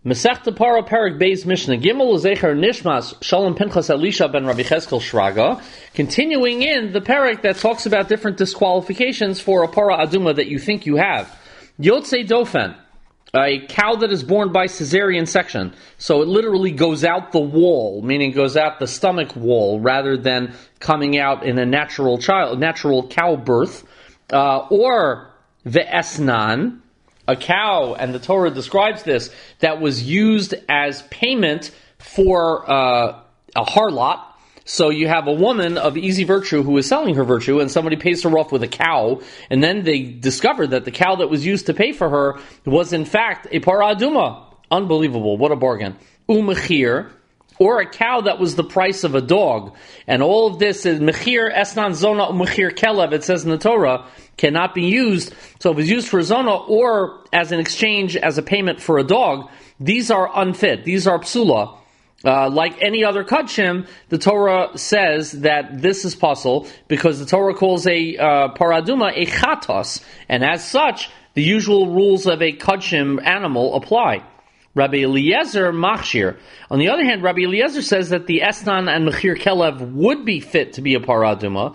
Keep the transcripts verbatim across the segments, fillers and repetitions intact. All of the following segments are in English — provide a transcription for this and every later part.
Masechta Para Perek Beis Mishnah Gimel Zecher Nishmas Shalom Pinchas Elisha ben Rabbi Cheskel Shraga. Continuing in the Perek that talks about different disqualifications for a Para Aduma that you think you have. Yotzei Dofen, a cow that is born by cesarean section. So it literally goes out the wall, meaning goes out the stomach wall, rather than coming out in a natural child, natural cow birth. Uh, or Ve'esnan, a cow, and the Torah describes this, that was used as payment for uh, a harlot. So you have a woman of easy virtue who is selling her virtue, and somebody pays her off with a cow, and then they discover that the cow that was used to pay for her was in fact a para aduma. Unbelievable, what a bargain. Umechir, or a cow that was the price of a dog. And all of this is mechir, esnan, zona, umechir, kelev, it says in the Torah, cannot be used. So if it's used for zona or as an exchange, as a payment for a dog, these are unfit. These are psula. Uh, like any other kudshim, the Torah says that this is puzzle because the Torah calls a uh, paraduma a chatos, and as such, the usual rules of a kudshim animal apply. Rabbi Eliezer machshir. On the other hand, Rabbi Eliezer says that the esnan and mechir kelev would be fit to be a paraduma.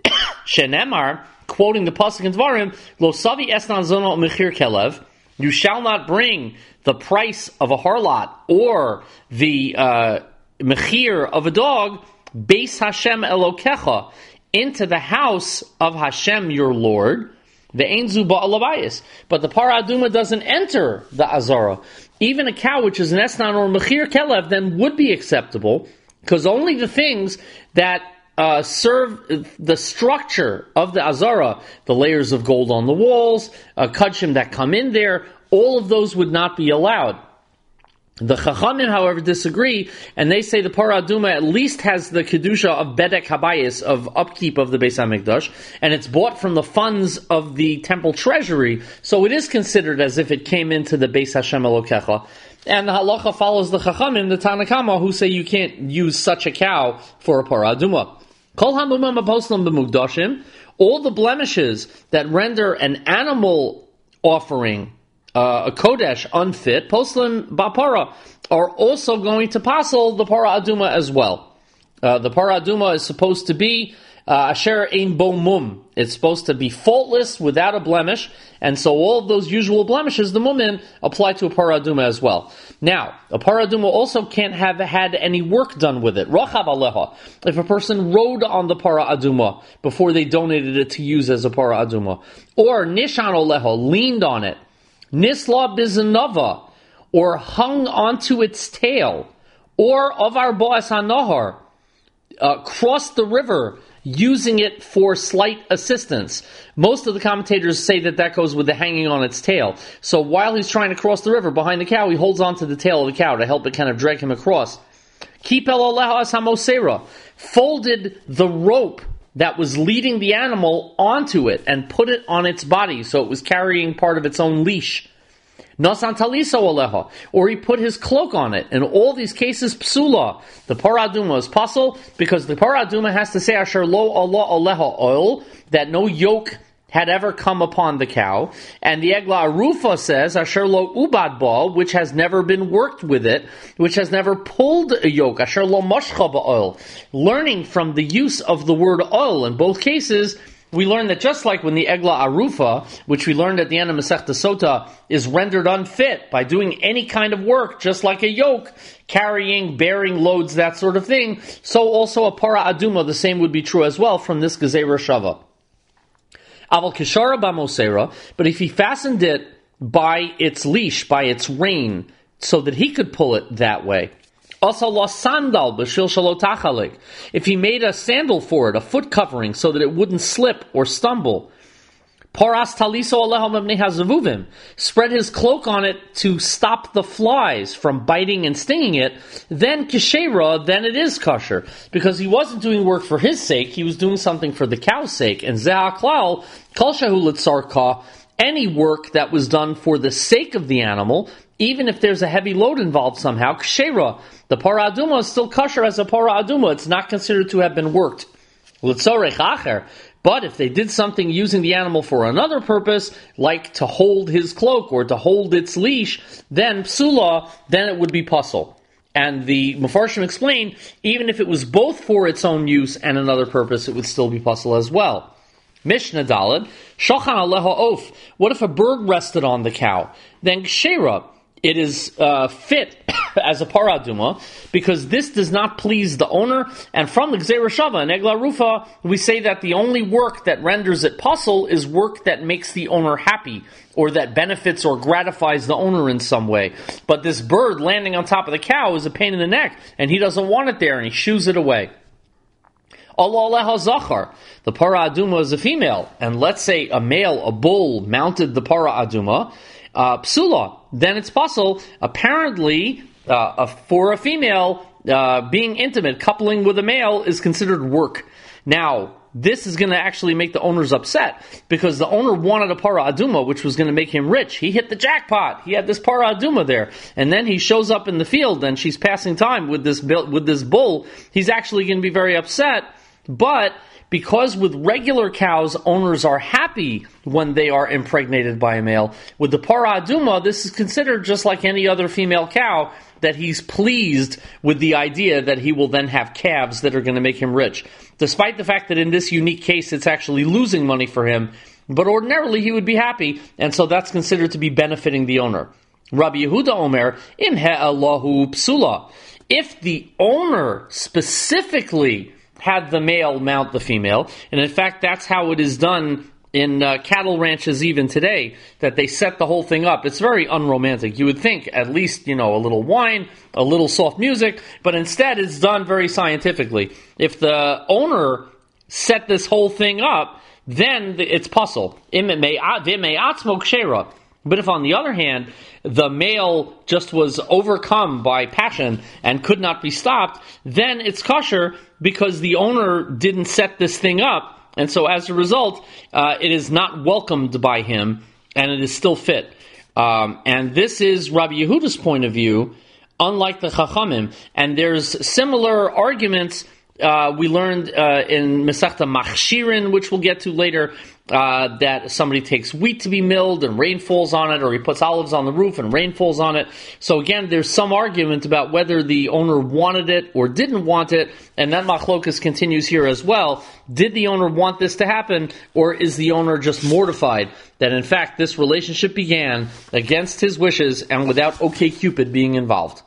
Shenemar, quoting the pasuk in Dvarim, lo savi esnan zona mechir kelev. You shall not bring the price of a harlot or the uh, mechir of a dog, beis Hashem Elokecha, into the house of Hashem your Lord, the Einzu Ba'alabayis. But the para aduma doesn't enter the Azara. Even a cow which is an esnan or mechir kelev then would be acceptable, because only the things that Uh, serve the structure of the Azara, the layers of gold on the walls, uh, kudshim that come in there, all of those would not be allowed. The Chachamim, however, disagree, and they say the Para Aduma at least has the Kedusha of Bedek Habayis, of upkeep of the Beis HaMikdash, and it's bought from the funds of the temple treasury, so it is considered as if it came into the Beis Hashem Elokecha. And the halacha follows the Chachamim, the Tanna Kama, who say you can't use such a cow for a Para Aduma. All the blemishes that render an animal offering, uh, a kodesh, unfit, poslim ba'para, are also going to passel the para aduma as well. Uh, the para aduma is supposed to be asher ein bo mum. It's supposed to be faultless, without a blemish, and so all of those usual blemishes, the mumin, apply to a para aduma as well. Now, a para aduma also can't have had any work done with it. Rachav aleha. If a person rode on the para aduma before they donated it to use as a para aduma, or nishan aleha, leaned on it, nisla bizinava, or hung onto its tail, or avar bo'as hanahar, uh, crossed the river, using it for slight assistance. Most of the commentators say that that goes with the hanging on its tail. So while he's trying to cross the river behind the cow, he holds on to the tail of the cow to help it kind of drag him across. Kipel aleha as hamosera, folded the rope that was leading the animal onto it and put it on its body so it was carrying part of its own leash. Nasan taliso aleha, or he put his cloak on it. In all these cases, psula, the para aduma is pasul, because the para aduma has to say asher lo Allah aleha oil, that no yoke had ever come upon the cow, and the egla arufa says asher lo ubad ba, which has never been worked with it, which has never pulled a yoke, asher lo mashcha oil, learning from the use of the word oil. In both cases, we learn that just like when the egla arufa, which we learned at the end of Masechta Sota, is rendered unfit by doing any kind of work, just like a yoke, carrying, bearing loads, that sort of thing, so also a para aduma, the same would be true as well from this gezerah shava. Aval kishara b'mosera, but if he fastened it by its leash, by its rein, so that he could pull it that way. Also, la sandal b'shil shalotachalik. If he made a sandal for it, a foot covering, so that it wouldn't slip or stumble. Paras taliso alehom ibnei hazavuvim. Spread his cloak on it to stop the flies from biting and stinging it. Then kishera, then it is kosher, because he wasn't doing work for his sake; he was doing something for the cow's sake. And ze'aklal kol shehu litzarka. Any work that was done for the sake of the animal, even if there's a heavy load involved somehow, kshera, the para aduma is still kosher as a para aduma. It's not considered to have been worked. L'tzorech acher, But if they did something using the animal for another purpose, like to hold his cloak or to hold its leash, then psula, then it would be puzzle. And the Mefarshim explain, even if it was both for its own use and another purpose, it would still be puzzle as well. Mishnah Daled, Shochan aleha oaf. What if a bird rested on the cow? Then Gshera, it is uh, fit as a para aduma, because this does not please the owner. And from the Gzeira Shava and Egla Rufa, we say that the only work that renders it puzzle is work that makes the owner happy, or that benefits or gratifies the owner in some way. But this bird landing on top of the cow is a pain in the neck, and he doesn't want it there, and he shoos it away. Allah aleha zachar. The para aduma is a female, and let's say a male, a bull, mounted the para aduma, uh, psula, then it's puzzle. Apparently, uh, for a female, uh, being intimate, coupling with a male, is considered work. Now, this is going to actually make the owners upset, because the owner wanted a para aduma, which was going to make him rich. He hit the jackpot. He had this para aduma there, and then he shows up in the field, and she's passing time with this with this bull. He's actually going to be very upset. But because with regular cows, owners are happy when they are impregnated by a male, with the para aduma, this is considered just like any other female cow, that he's pleased with the idea that he will then have calves that are going to make him rich. Despite the fact that in this unique case, it's actually losing money for him, but ordinarily he would be happy, and so that's considered to be benefiting the owner. Rabbi Yehuda Omer, im he'allahu psula. If the owner specifically had the male mount the female, and in fact that's how it is done in uh, cattle ranches even today, that they set the whole thing up. It's very unromantic. You would think at least, you know, a little wine, a little soft music, but instead it's done very scientifically. If the owner set this whole thing up, then it's puzzle. But if, on the other hand, the male just was overcome by passion and could not be stopped, then it's kosher, because the owner didn't set this thing up, and so as a result, uh, it is not welcomed by him, and it is still fit. Um, and this is Rabbi Yehuda's point of view, unlike the Chachamim. And there's similar arguments uh, we learned uh, in Masechta Machshirin, which we'll get to later, Uh, that somebody takes wheat to be milled and rain falls on it, or he puts olives on the roof and rain falls on it. So again, there's some argument about whether the owner wanted it or didn't want it, and that machlokas continues here as well. Did the owner want this to happen, or is the owner just mortified that in fact this relationship began against his wishes and without OkCupid being involved?